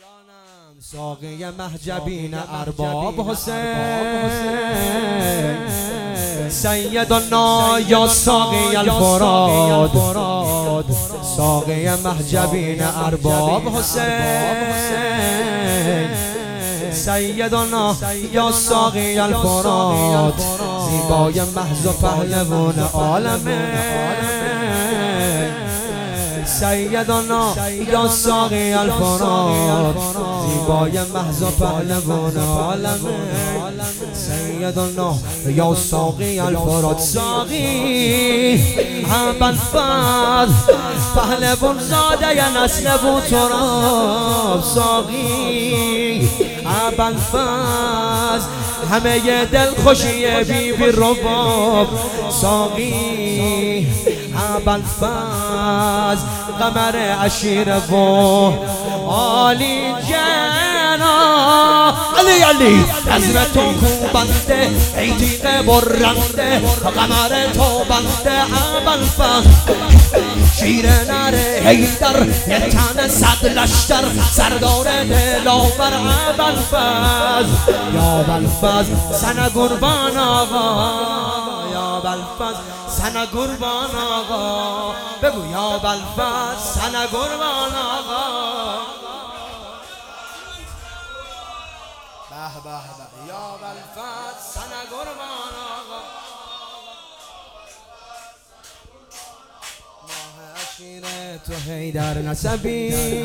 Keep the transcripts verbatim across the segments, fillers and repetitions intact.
ساقی محجبین ارباب حسین سیدنا یا ساقی الفراد ساقی محجبین ارباب حسین سیدنا یا ساقی الفراد زیبای محض و پهلوان عالمه سیدنا یا ساقی الفراد زیبای محض و پهلوان عالمه سیدنا یا ساقی الفراد ساقی ابوالفضل پهلوان زاده نسل و تراب ساقی ابوالفضل همه دل خوشی بی بی رباب ساقی ابوالفضل قمر عشیر و عالی جنا علی علی عزم تو خوبنده ای تیغ برنده قمر تو بنده ابوالفضل شیر نره حیدر یه تن صد لشتر سردار دلاور ابوالفضل یا ابوالفضل سن قربان آقا یا ابوالفضل سن قربان آقا بگو یا ابوالفضل سن قربان آقا به به به یا ابوالفضل سن قربان آقا ماه عشیر تو حیدر نسبی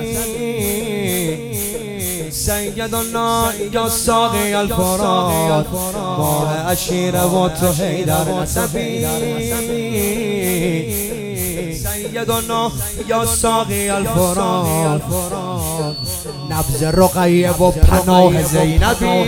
سیدنا یا ساقی الفراد ماه عشیر و تو حیدر نسبی سیدنا یا ساقی الفراد نبض رقیه و پناه زینبی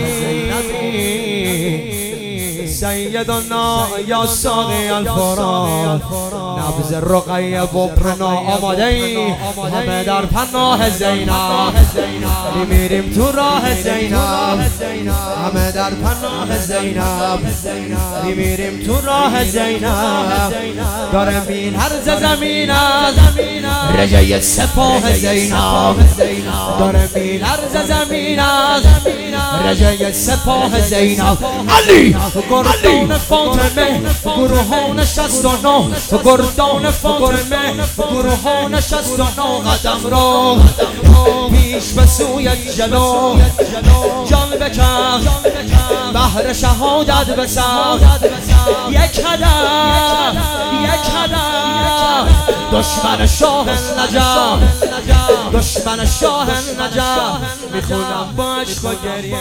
سیدنا یا ساقی الفراد نبض رقیه و پناه آماده ای همه در پناه زینب میریم تو راه زینب همه در پناه زینب میریم تو راه زینب داره میلرزه زمین از رژه سپاه زینب داره میلرزه زمین از رژه سپاه زینب علی گردان فاطمه گروهان شصت و نه گردان فاطمه گروهان شصت و نه قدم رو پیش به سوی جلو جان بکن بهر شهادت بسر یک هدف یک هدف دشمن شاه نجف دشمن شاه نجف میخونم با عشق و گریه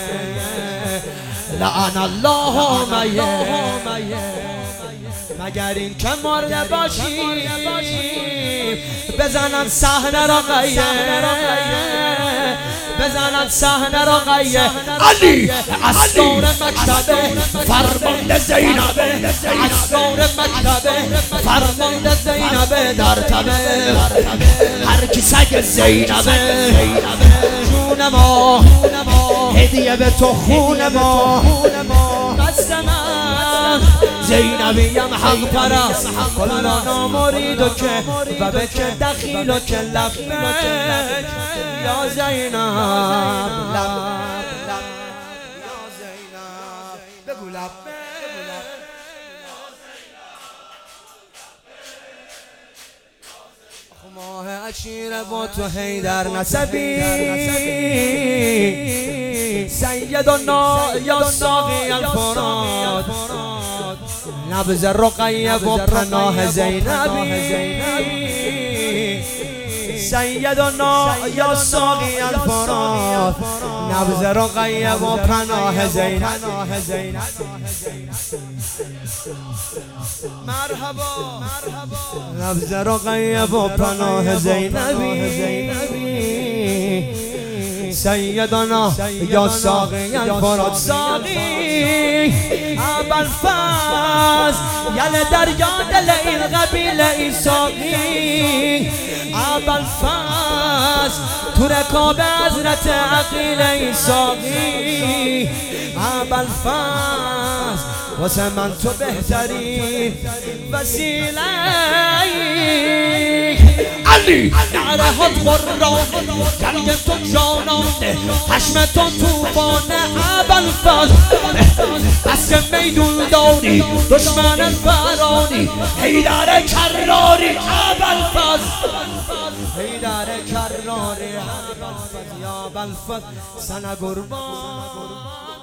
لعن الله میه مگر این که مرده باشی بزنن صحنه را قیه بزنن صحنه را قیه علی اسرار مکتبه فرمانده زینبه اسرار مکتبه فرمانده زینبه در تبه هر کی سگ زینبه جون ما هدیه به تو خون ما بست من زینبیم حق پرست کلانا مرید و که و به که دخیل و که لبک یا زینب لب یا زینب بگو لبک ماه عشیر با تو حیدر نسبی سیدنا یا ساقی الفراد نبض رقیه و پناه زینبی سیدنا یا ساقی الفراد نبض رقیه و پناه زینب مرحبا نبض رقیه و پناه زینبی سیدنا یا ساقی الفراد ساقی ابوالفضل یل دریا دل این قبیله ای ساقی ابوالفضل تو رکاب حضرت عقیله ای ساقی ابوالفضل واسه من تو بهتری وسیله علی نعره ها قرآن جنگ تو جانانه حشم تو توفانه ابوالفضل بس که میدون داری دشمن فرانی حیدر کراری ابوالفضل حیدر کراری ابوالفضل یا ابوالفضل سن قربان